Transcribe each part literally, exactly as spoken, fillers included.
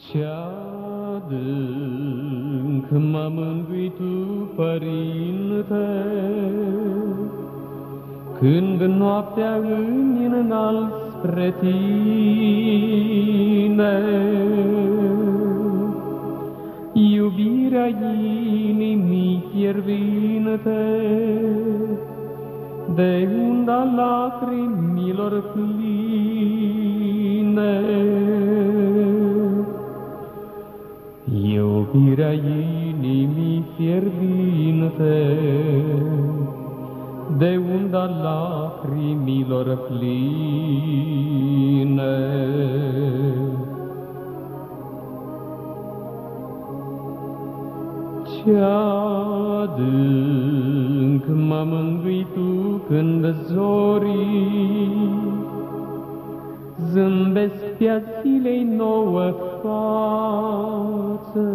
Ce adânc m-a mângâit Tu, Părinte, când noaptea îmi înalt spre Tine. Iubirea inimii fierbinte, de unda lacrimilor pline. Iubirea inimii fierbinte, de unda lacrimilor pline. Ce adânc m-a mângâit Tu când zorii zâmbesc pe-a zilei nouă față,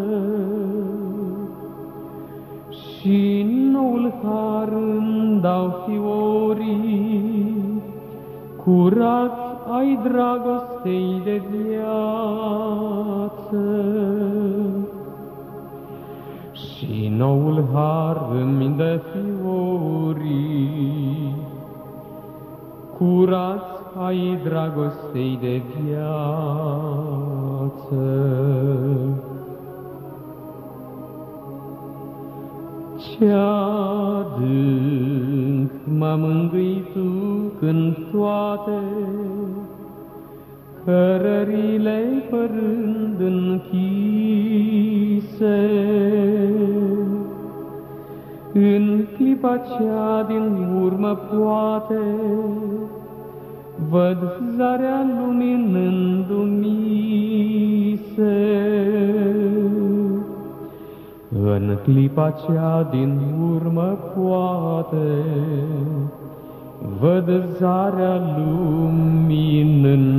și noul har îmi dau fiorii, curați ai dragostei de viață. Și noul har îmi dă fiorii, curați ai dragostei de viață. Ce adânc m-a mângâit Tu când toate cărările părând închise, în clipa cea din urmă poate văd zarea luminându-mi se. În clipa cea din urmă poate văd zarea luminându-mi